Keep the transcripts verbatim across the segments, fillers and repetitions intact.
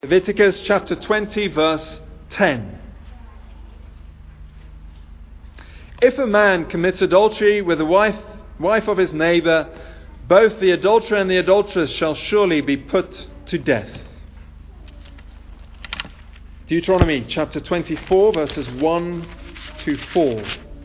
Leviticus chapter twenty, verse ten. If a man commits adultery with the wife, wife of his neighbor, both the adulterer and the adulteress shall surely be put to death. Deuteronomy chapter twenty-four, verses one to four.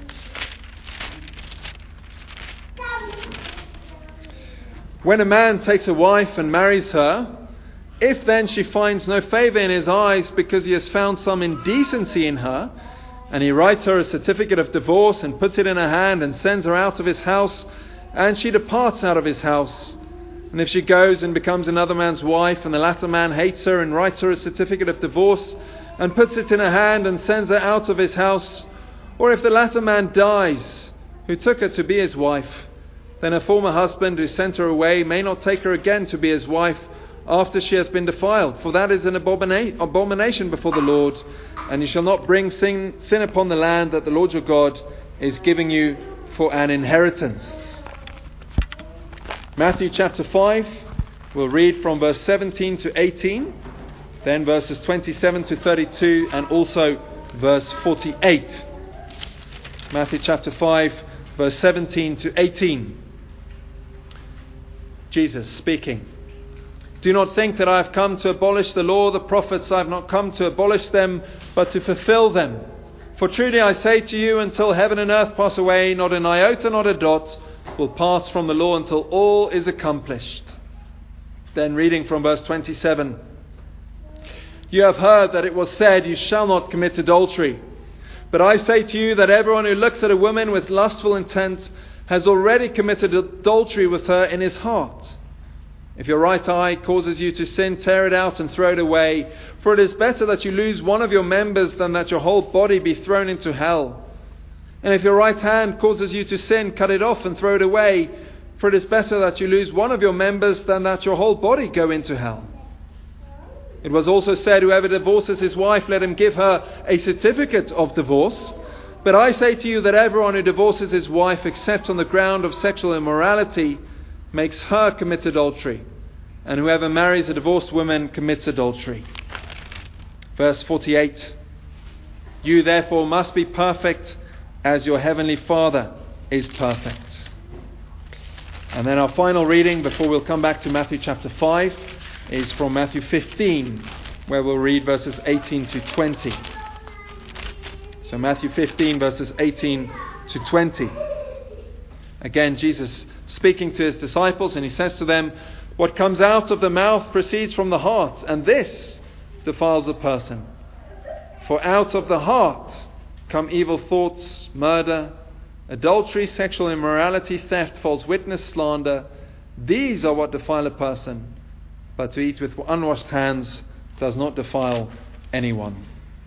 When a man takes a wife and marries her, if then she finds no favour in his eyes because he has found some indecency in her, and he writes her a certificate of divorce and puts it in her hand and sends her out of his house, and she departs out of his house, and if she goes and becomes another man's wife, and the latter man hates her and writes her a certificate of divorce and puts it in her hand and sends her out of his house, or if the latter man dies who took her to be his wife, then her former husband who sent her away may not take her again to be his wife after she has been defiled, for that is an abomina- abomination before the Lord, and you shall not bring sin, sin upon the land that the Lord your God is giving you for an inheritance. Matthew chapter five, we'll read from verse seventeen to eighteen, then verses twenty-seven to thirty-two, and also verse forty-eight. Matthew chapter five, verse seventeen to eighteen. Jesus speaking. Do not think that I have come to abolish the law, the prophets. I have not come to abolish them, but to fulfill them. For truly I say to you, until heaven and earth pass away, not an iota, not a dot, will pass from the law until all is accomplished. Then reading from verse twenty-seven. You have heard that it was said, you shall not commit adultery. But I say to you that everyone who looks at a woman with lustful intent has already committed adultery with her in his heart. If your right eye causes you to sin, tear it out and throw it away. For it is better that you lose one of your members than that your whole body be thrown into hell. And if your right hand causes you to sin, cut it off and throw it away. For it is better that you lose one of your members than that your whole body go into hell. It was also said, whoever divorces his wife, let him give her a certificate of divorce. But I say to you that everyone who divorces his wife except on the ground of sexual immorality makes her commit adultery, and whoever marries a divorced woman commits adultery. Verse forty-eight. You therefore must be perfect as your heavenly Father is perfect. And then our final reading before we'll come back to Matthew chapter five is from Matthew fifteen, where we'll read verses eighteen to twenty. So Matthew fifteen, verses eighteen to twenty. Again, Jesus speaking to his disciples, and he says to them, what comes out of the mouth proceeds from the heart, and this defiles a person. For out of the heart come evil thoughts, murder, adultery, sexual immorality, theft, false witness, slander. These are what defile a person, but to eat with unwashed hands does not defile anyone.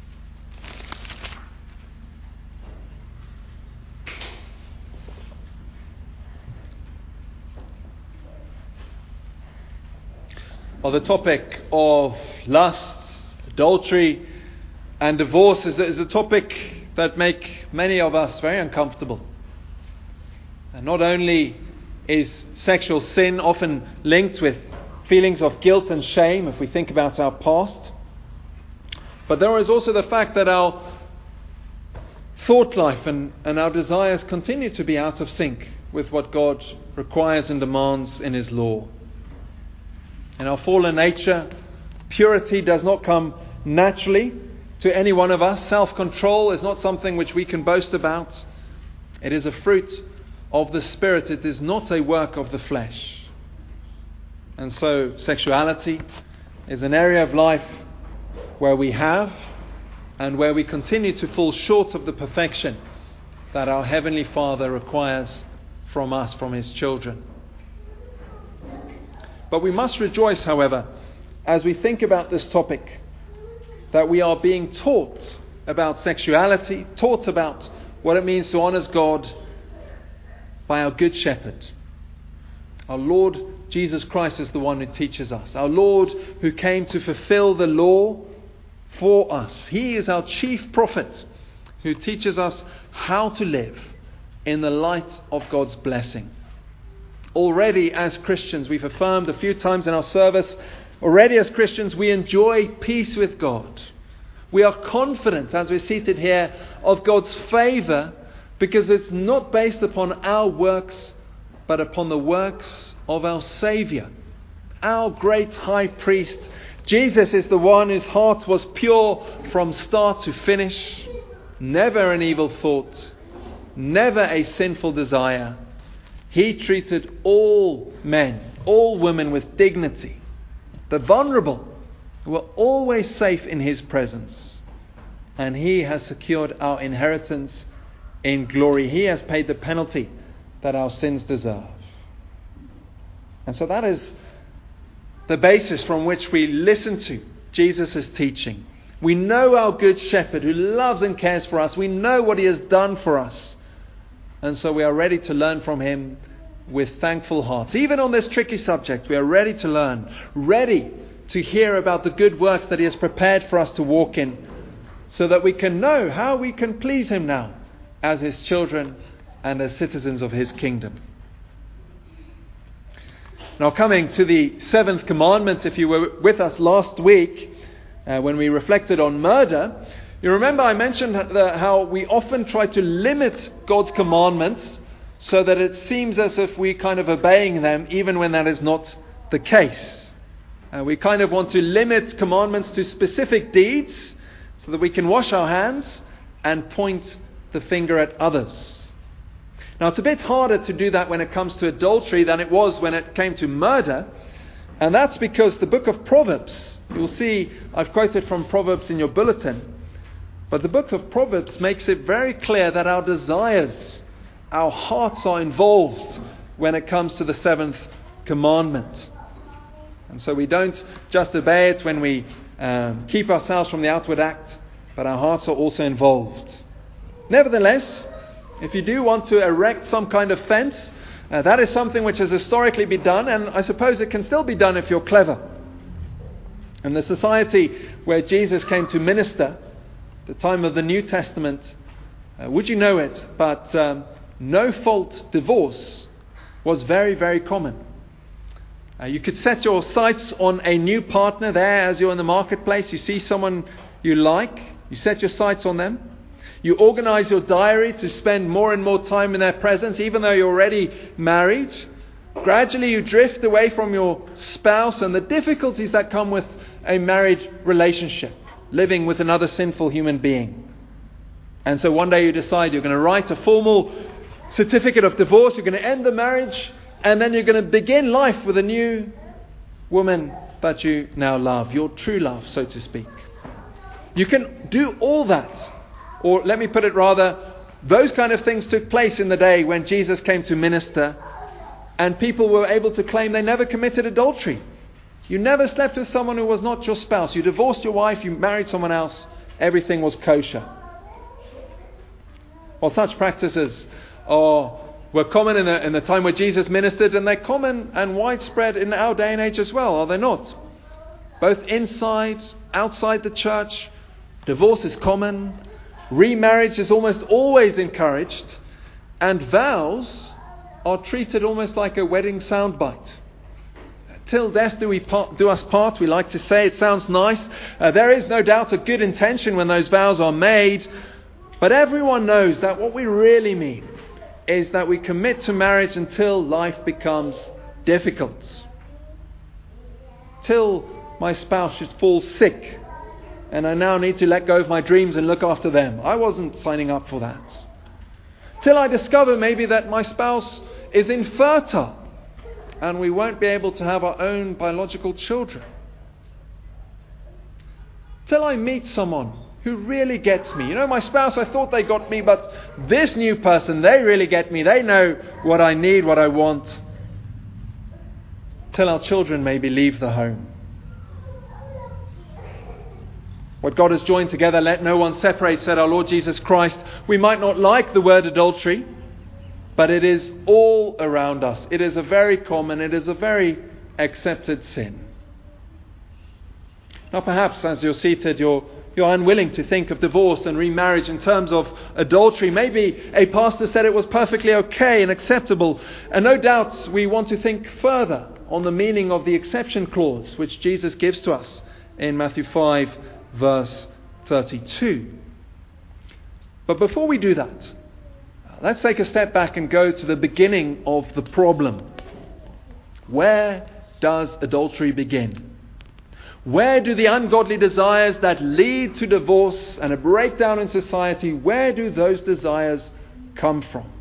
Well, the topic of lust, adultery, and divorce is a, is a topic that make many of us very uncomfortable. And not only is sexual sin often linked with feelings of guilt and shame if we think about our past, but there is also the fact that our thought life and, and our desires continue to be out of sync with what God requires and demands in His law. In our fallen nature, purity does not come naturally to any one of us. Self-control is not something which we can boast about. It is a fruit of the Spirit. It is not a work of the flesh. And so sexuality is an area of life where we have and where we continue to fall short of the perfection that our Heavenly Father requires from us, from His children. But we must rejoice, however, as we think about this topic, that we are being taught about sexuality, taught about what it means to honour God by our Good Shepherd. Our Lord Jesus Christ is the one who teaches us. Our Lord who came to fulfill the law for us. He is our chief prophet who teaches us how to live in the light of God's blessing. Already as Christians, we've affirmed a few times in our service Already as Christians, we enjoy peace with God. We are confident, as we're seated here, of God's favour, because it's not based upon our works, but upon the works of our Saviour. Our great high priest, Jesus, is the one whose heart was pure from start to finish. Never an evil thought, never a sinful desire. He treated all men, all women with dignity. The vulnerable were always safe in His presence. And He has secured our inheritance in glory. He has paid the penalty that our sins deserve. And so that is the basis from which we listen to Jesus' teaching. We know our good shepherd who loves and cares for us. We know what He has done for us. And so we are ready to learn from Him with thankful hearts. Even on this tricky subject, we are ready to learn, ready to hear about the good works that He has prepared for us to walk in, so that we can know how we can please Him now as His children and as citizens of His kingdom. Now, coming to the seventh commandment, if you were with us last week uh, when we reflected on murder, you remember I mentioned the, how we often try to limit God's commandments so that it seems as if we're kind of obeying them, even when that is not the case. Uh, we kind of want to limit commandments to specific deeds so that we can wash our hands and point the finger at others. Now, it's a bit harder to do that when it comes to adultery than it was when it came to murder. And that's because the book of Proverbs, you'll see I've quoted from Proverbs in your bulletin, but the book of Proverbs makes it very clear that our desires, our hearts are involved when it comes to the seventh commandment. And so we don't just obey it when we um, keep ourselves from the outward act, but our hearts are also involved. Nevertheless, if you do want to erect some kind of fence, uh, that is something which has historically been done, and I suppose it can still be done if you're clever. In the society where Jesus came to minister, the time of the New Testament, uh, would you know it, but um, no-fault divorce was very, very common. Uh, you could set your sights on a new partner there as you're in the marketplace. You see someone you like, you set your sights on them. You organize your diary to spend more and more time in their presence, even though you're already married. Gradually you drift away from your spouse and the difficulties that come with a married relationship, living with another sinful human being. And so one day you decide you're going to write a formal certificate of divorce, you're going to end the marriage, and then you're going to begin life with a new woman that you now love, your true love, so to speak. You can do all that. Or let me put it rather, those kind of things took place in the day when Jesus came to minister, and people were able to claim they never committed adultery. You never slept with someone who was not your spouse. You divorced your wife, you married someone else, everything was kosher. Well, such practices are, were common in the, in the time where Jesus ministered, and they're common and widespread in our day and age as well, are they not? Both inside, outside the church, divorce is common. Remarriage is almost always encouraged, and vows are treated almost like a wedding soundbite. Till death do we part, do us part, we like to say. It sounds nice. Uh, there is no doubt a good intention when those vows are made, but everyone knows that what we really mean is that we commit to marriage until life becomes difficult. Till my spouse should fall sick, and I now need to let go of my dreams and look after them. I wasn't signing up for that. Till I discover maybe that my spouse is infertile and we won't be able to have our own biological children. Till I meet someone who really gets me. You know, my spouse, I thought they got me, but this new person, they really get me. They know what I need, what I want. Till our children maybe leave the home. What God has joined together, let no one separate, said our Lord Jesus Christ. We might not like the word adultery, but it is all around us. It is a very common, it is a very accepted sin. Now perhaps as you're seated, you're you're unwilling to think of divorce and remarriage in terms of adultery. Maybe a pastor said it was perfectly okay and acceptable. And no doubt we want to think further on the meaning of the exception clause which Jesus gives to us in Matthew five verse thirty-two. But before we do that, let's take a step back and go to the beginning of the problem. Where does adultery begin? Where do the ungodly desires that lead to divorce and a breakdown in society, where do those desires come from?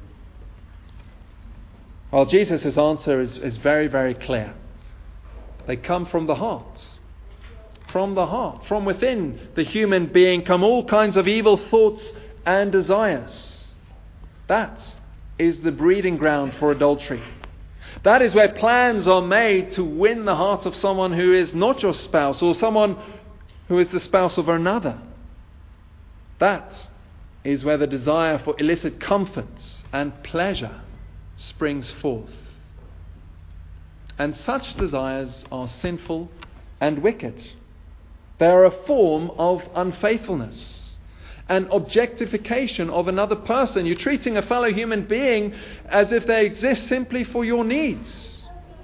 Well, Jesus' answer is, is very, very clear. They come from the heart. From the heart. From within the human being come all kinds of evil thoughts and desires. That is the breeding ground for adultery. That is where plans are made to win the heart of someone who is not your spouse or someone who is the spouse of another. That is where the desire for illicit comforts and pleasure springs forth. And such desires are sinful and wicked. They are a form of unfaithfulness. An objectification of another person. You're treating a fellow human being as if they exist simply for your needs.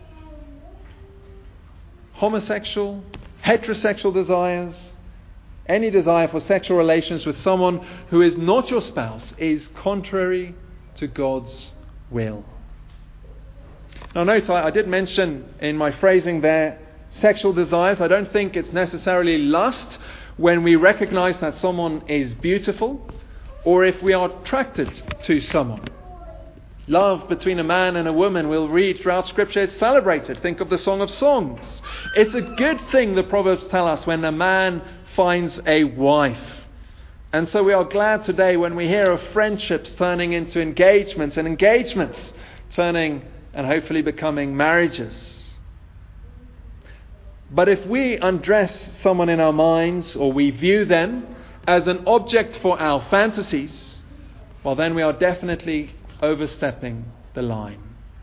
Homosexual, heterosexual desires, any desire for sexual relations with someone who is not your spouse is contrary to God's will. Now note, I, I did mention in my phrasing there, sexual desires. I don't think it's necessarily lust when we recognize that someone is beautiful, or if we are attracted to someone. Love between a man and a woman, we'll read throughout Scripture, it's celebrated. Think of the Song of Songs. It's a good thing, the Proverbs tell us, when a man finds a wife. And so we are glad today when we hear of friendships turning into engagements, and engagements turning and hopefully becoming marriages. But if we undress someone in our minds, or we view them as an object for our fantasies, well then we are definitely overstepping the line.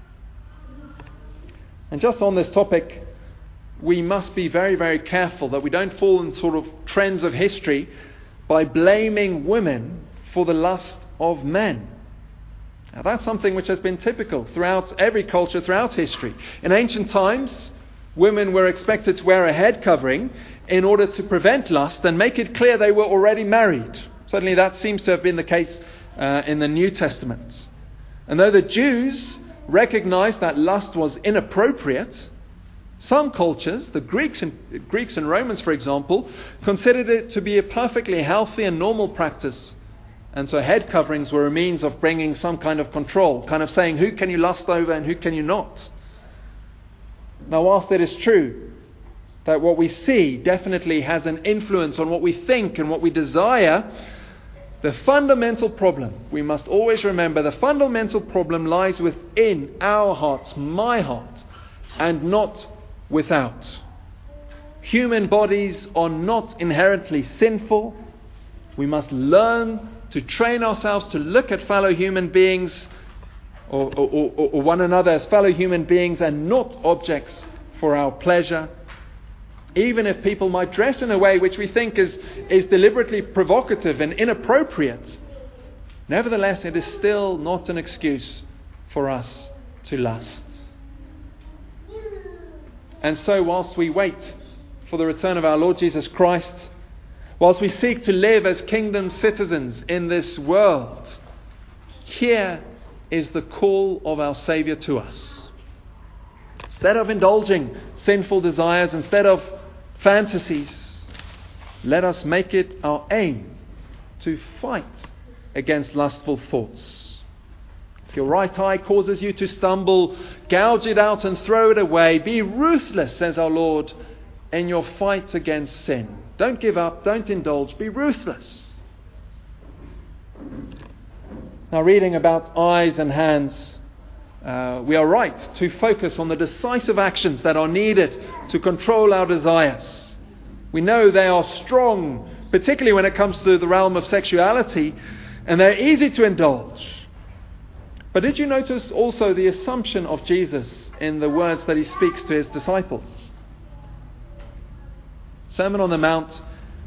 And just on this topic, we must be very, very careful that we don't fall in sort of trends of history by blaming women for the lust of men. Now that's something which has been typical throughout every culture, throughout history. In ancient times, women were expected to wear a head covering in order to prevent lust and make it clear they were already married. Certainly that seems to have been the case uh, in the New Testament. And though the Jews recognized that lust was inappropriate, some cultures, the Greeks and, Greeks and Romans for example, considered it to be a perfectly healthy and normal practice. And so head coverings were a means of bringing some kind of control, kind of saying who can you lust over and who can you not. Now, whilst it is true that what we see definitely has an influence on what we think and what we desire, the fundamental problem, we must always remember, the fundamental problem lies within our hearts, my heart, and not without. Human bodies are not inherently sinful. We must learn to train ourselves to look at fellow human beings Or, or, or, or one another as fellow human beings and not objects for our pleasure. Even if people might dress in a way which we think is, is deliberately provocative and inappropriate, nevertheless it is still not an excuse for us to lust. And so whilst we wait for the return of our Lord Jesus Christ, whilst we seek to live as kingdom citizens in this world, here is the call of our Saviour to us. Instead of indulging sinful desires, instead of fantasies, let us make it our aim to fight against lustful thoughts. If your right eye causes you to stumble, gouge it out and throw it away. Be ruthless, says our Lord, in your fight against sin. Don't give up, don't indulge, be ruthless. Now, reading about eyes and hands, uh, we are right to focus on the decisive actions that are needed to control our desires. We know they are strong, particularly when it comes to the realm of sexuality, and they're easy to indulge. But did you notice also the assumption of Jesus in the words that he speaks to his disciples? Sermon on the Mount,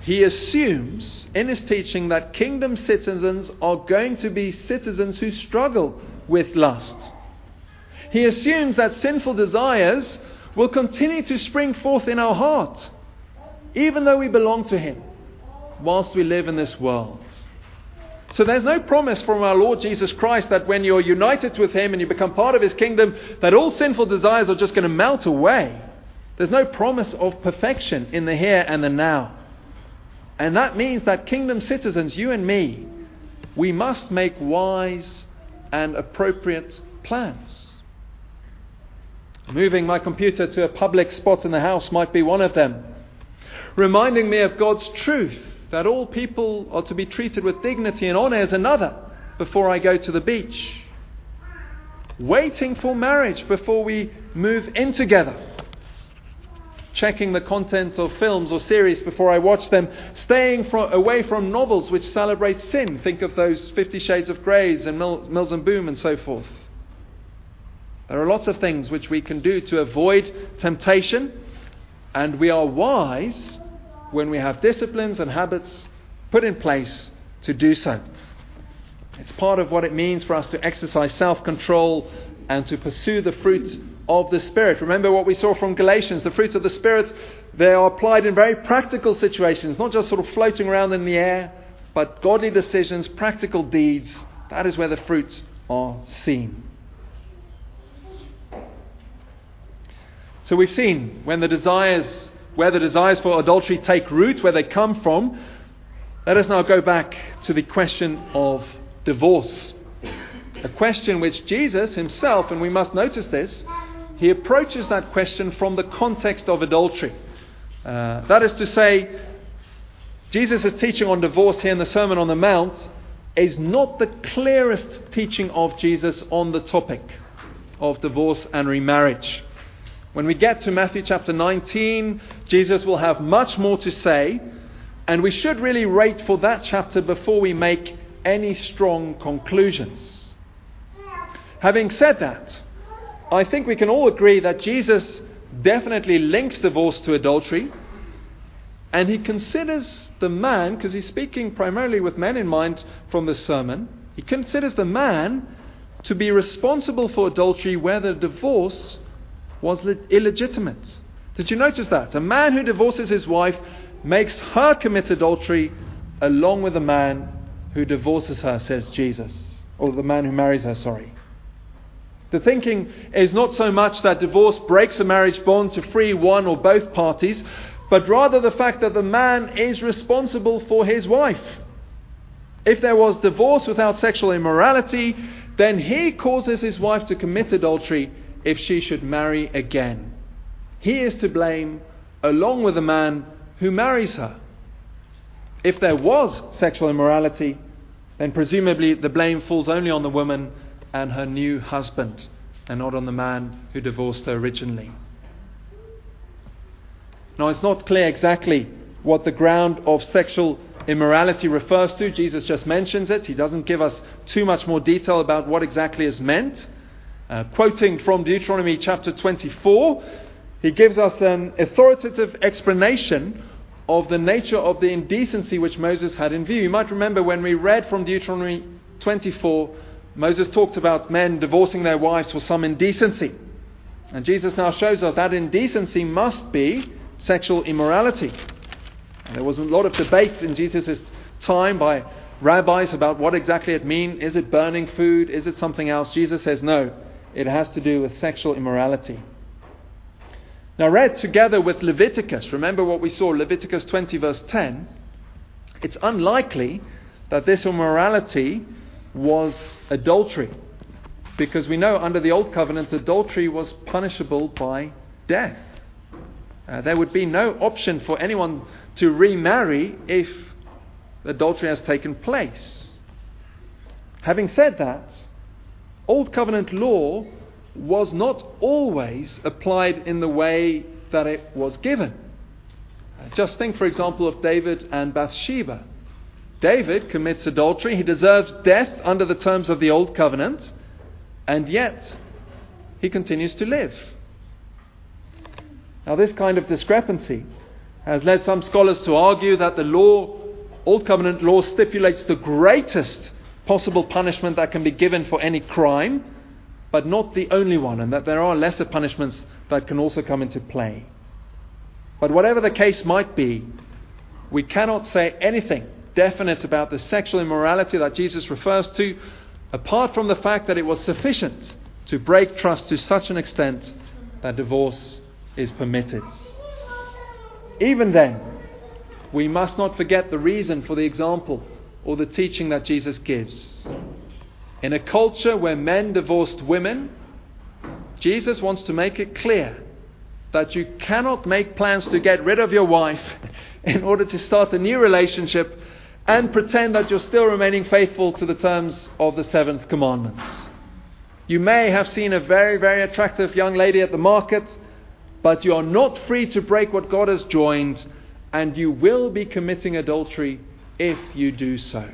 he assumes in his teaching that kingdom citizens are going to be citizens who struggle with lust. He assumes that sinful desires will continue to spring forth in our heart, even though we belong to him, whilst we live in this world. So there's no promise from our Lord Jesus Christ that when you're united with him and you become part of his kingdom, that all sinful desires are just going to melt away. There's no promise of perfection in the here and the now. And that means that kingdom citizens, you and me, we must make wise and appropriate plans. Moving my computer to a public spot in the house might be one of them. Reminding me of God's truth, that all people are to be treated with dignity and honour is another, before I go to the beach. Waiting for marriage before we move in together. Checking the content of films or series before I watch them. Staying from, away from novels which celebrate sin. Think of those Fifty Shades of Greys and Mills, Mills and Boom and so forth. There are lots of things which we can do to avoid temptation, and we are wise when we have disciplines and habits put in place to do so. It's part of what it means for us to exercise self-control and to pursue the fruit of the Spirit. Remember what we saw from Galatians, the fruits of the Spirit, they are applied in very practical situations, not just sort of floating around in the air, but godly decisions, practical deeds. That is where the fruits are seen. So we've seen when the desires, where the desires for adultery take root, where they come from. Let us now go back to the question of divorce. A question which Jesus himself, and we must notice this, he approaches that question from the context of adultery. Uh, that is to say, Jesus' teaching on divorce here in the Sermon on the Mount is not the clearest teaching of Jesus on the topic of divorce and remarriage. When we get to Matthew chapter nineteen, Jesus will have much more to say, and we should really wait for that chapter before we make any strong conclusions. Having said that, I think we can all agree that Jesus definitely links divorce to adultery, and he considers the man, because he's speaking primarily with men in mind from this sermon, he considers the man to be responsible for adultery where the divorce was illegitimate. Did you notice that? A man who divorces his wife makes her commit adultery along with the man who divorces her, says Jesus. Or the man who marries her, sorry. The thinking is not so much that divorce breaks a marriage bond to free one or both parties, but rather the fact that the man is responsible for his wife. If there was divorce without sexual immorality, then he causes his wife to commit adultery if she should marry again. He is to blame along with the man who marries her. If there was sexual immorality, then presumably the blame falls only on the woman and her new husband, and not on the man who divorced her originally. Now, it's not clear exactly what the ground of sexual immorality refers to. Jesus just mentions it. He doesn't give us too much more detail about what exactly is meant. Uh, quoting from Deuteronomy chapter twenty-four, he gives us an authoritative explanation of the nature of the indecency which Moses had in view. You might remember when we read from Deuteronomy twenty-four, Moses talked about men divorcing their wives for some indecency. And Jesus now shows us that indecency must be sexual immorality. And there was a lot of debate in Jesus' time by rabbis about what exactly it means. Is it burning food? Is it something else? Jesus says no. It has to do with sexual immorality. Now, read together with Leviticus, remember what we saw, Leviticus twenty verse ten, it's unlikely that this immorality was adultery, because we know under the Old Covenant adultery was punishable by death. Uh, there would be no option for anyone to remarry if adultery has taken place. Having said that, Old Covenant law was not always applied in the way that it was given. Just think, for example, of David and Bathsheba. David commits adultery. He deserves death under the terms of the Old Covenant, and yet he continues to live. Now, this kind of discrepancy has led some scholars to argue that the law, Old Covenant law, stipulates the greatest possible punishment that can be given for any crime, but not the only one, and that there are lesser punishments that can also come into play. But whatever the case might be, we cannot say anything definite about the sexual immorality that Jesus refers to, apart from the fact that it was sufficient to break trust to such an extent that divorce is permitted. Even then, we must not forget the reason for the example or the teaching that Jesus gives. In a culture where men divorced women, Jesus wants to make it clear that you cannot make plans to get rid of your wife in order to start a new relationship and pretend that you're still remaining faithful to the terms of the seventh commandment. You may have seen a very, very attractive young lady at the market, but you are not free to break what God has joined, and you will be committing adultery if you do so.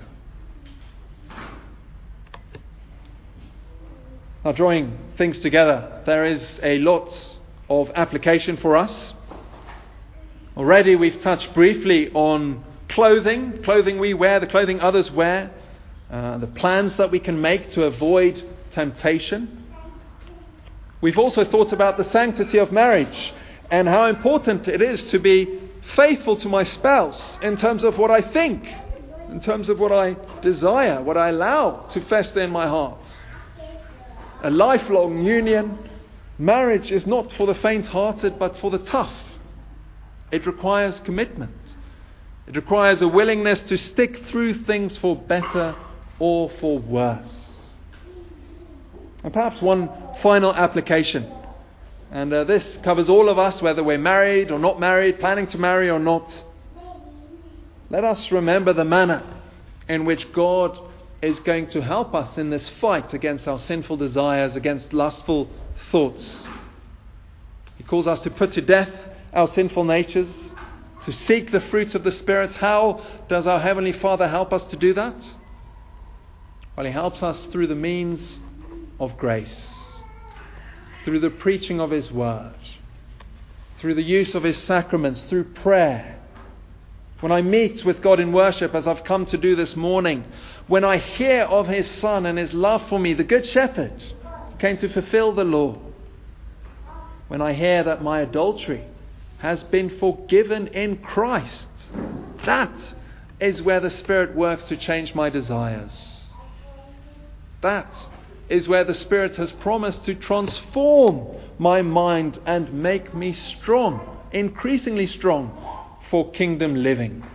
Now, drawing things together, there is a lot of application for us. Already we've touched briefly on clothing, clothing we wear, the clothing others wear, uh, the plans that we can make to avoid temptation. We've also thought about the sanctity of marriage and how important it is to be faithful to my spouse in terms of what I think, in terms of what I desire, what I allow to fester in my heart. A lifelong union, marriage is not for the faint-hearted but for the tough. It requires commitment. It requires a willingness to stick through things for better or for worse. And perhaps one final application. And uh, this covers all of us, whether we're married or not married, planning to marry or not. Let us remember the manner in which God is going to help us in this fight against our sinful desires, against lustful thoughts. He calls us to put to death our sinful natures, to seek the fruits of the Spirit. How does our Heavenly Father help us to do that? Well, He helps us through the means of grace, through the preaching of His Word, through the use of His sacraments, through prayer. When I meet with God in worship, as I've come to do this morning, when I hear of His Son and His love for me, the Good Shepherd who came to fulfill the law, when I hear that my adultery has been forgiven in Christ, that is where the Spirit works to change my desires. That is where the Spirit has promised to transform my mind and make me strong, increasingly strong, for kingdom living.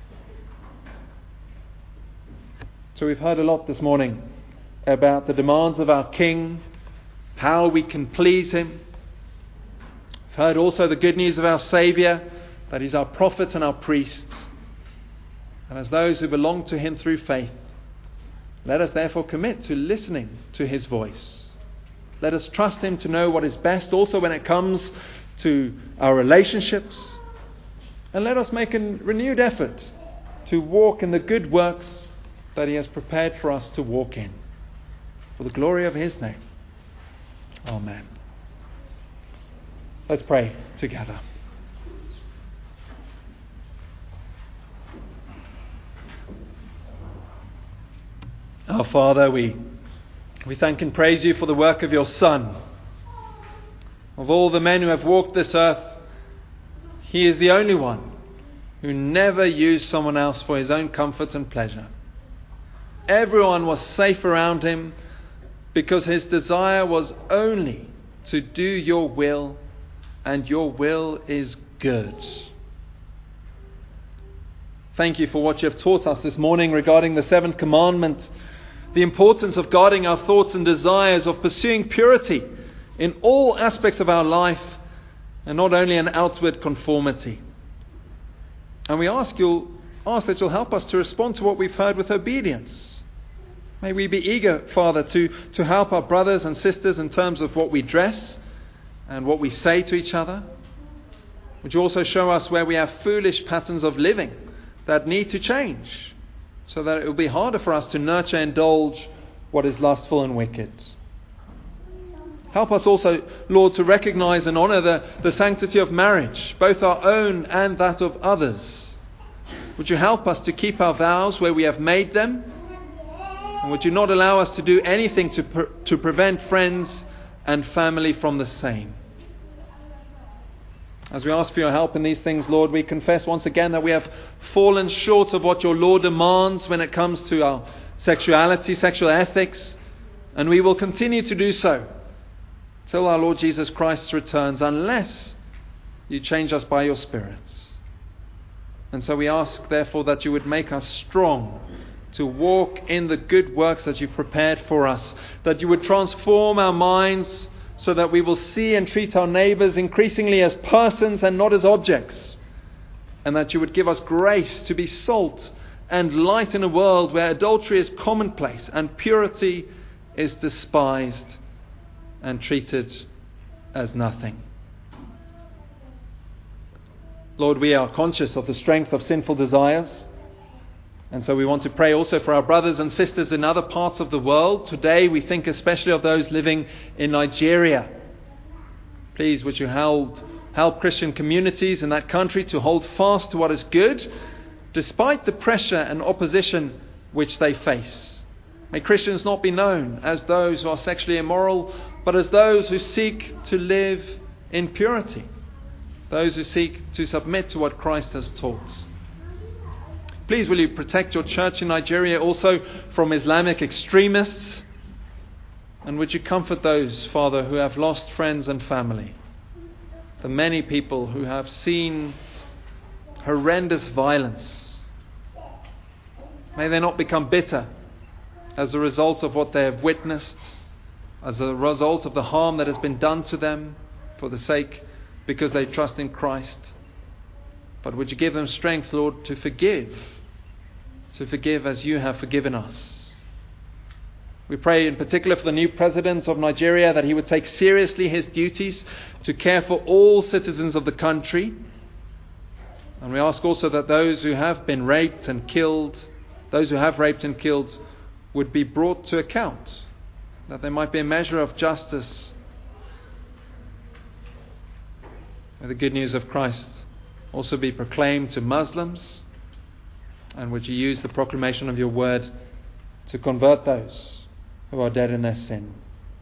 So we've heard a lot this morning about the demands of our King, how we can please Him. We've heard also the good news of our Saviour, that He's our prophet and our priest. And as those who belong to Him through faith, let us therefore commit to listening to His voice. Let us trust Him to know what is best also when it comes to our relationships. And let us make a renewed effort to walk in the good works that He has prepared for us to walk in, for the glory of His name. Amen. Let's pray together. Our Father, we, we thank and praise You for the work of Your Son. Of all the men who have walked this earth, He is the only one who never used someone else for His own comfort and pleasure. Everyone was safe around Him because His desire was only to do Your will, and Your will is good. Thank You for what You have taught us this morning regarding the seventh commandment, the importance of guarding our thoughts and desires, of pursuing purity in all aspects of our life, and not only an outward conformity. And we ask you'll ask that You'll help us to respond to what we've heard with obedience. May we be eager, Father, to, to help our brothers and sisters in terms of what we dress and what we say to each other. Would You also show us where we have foolish patterns of living that need to change, so that it will be harder for us to nurture and indulge what is lustful and wicked. Help us also, Lord, to recognize and honor the, the sanctity of marriage, both our own and that of others. Would you help us to keep our vows where we have made them? And would you not allow us to do anything to, pre- to prevent friends and family from the same? As we ask for your help in these things, Lord, we confess once again that we have fallen short of what your law demands when it comes to our sexuality, sexual ethics, and we will continue to do so till our Lord Jesus Christ returns, unless you change us by your Spirit. And so we ask, therefore, that you would make us strong to walk in the good works that you've prepared for us, that you would transform our minds so that we will see and treat our neighbours increasingly as persons and not as objects, and that you would give us grace to be salt and light in a world where adultery is commonplace and purity is despised and treated as nothing. Lord, we are conscious of the strength of sinful desires, and so we want to pray also for our brothers and sisters in other parts of the world. Today we think especially of those living in Nigeria. Please, would you help, help Christian communities in that country to hold fast to what is good, despite the pressure and opposition which they face. May Christians not be known as those who are sexually immoral, but as those who seek to live in purity, those who seek to submit to what Christ has taught. Please will you protect your church in Nigeria also from Islamic extremists, and would you comfort those, Father, who have lost friends and family, the many people who have seen horrendous violence. May they not become bitter as a result of what they have witnessed, as a result of the harm that has been done to them for the sake, because they trust in Christ. But would you give them strength, Lord, to forgive, to forgive as you have forgiven us. We pray in particular for the new president of Nigeria, that he would take seriously his duties to care for all citizens of the country. And we ask also that those who have been raped and killed, those who have raped and killed, would be brought to account, that there might be a measure of justice. May the good news of Christ also be proclaimed to Muslims, and would you use the proclamation of your word to convert those who are dead in their sin.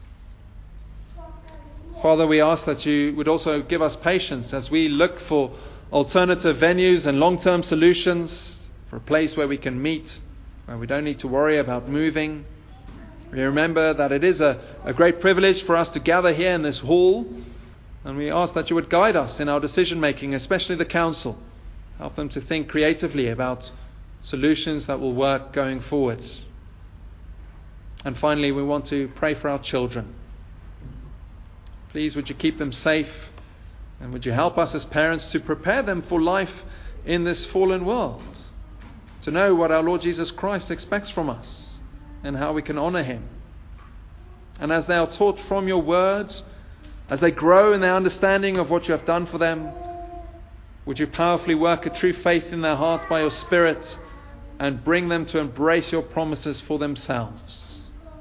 Father, we ask that you would also give us patience as we look for alternative venues and long-term solutions for a place where we can meet, where we don't need to worry about moving. We remember that it is a, a great privilege for us to gather here in this hall, and we ask that you would guide us in our decision making, especially the council. Help them to think creatively about solutions that will work going forward. And finally, we want to pray for our children. Please, would you keep them safe, and would you help us as parents to prepare them for life in this fallen world, to know what our Lord Jesus Christ expects from us and how we can honor him. And as they are taught from your word, as they grow in their understanding of what you have done for them, would you powerfully work a true faith in their hearts by your Spirit and bring them to embrace your promises for themselves.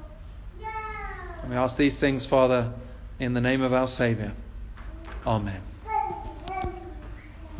And we ask these things, Father, in the name of our Saviour. Amen.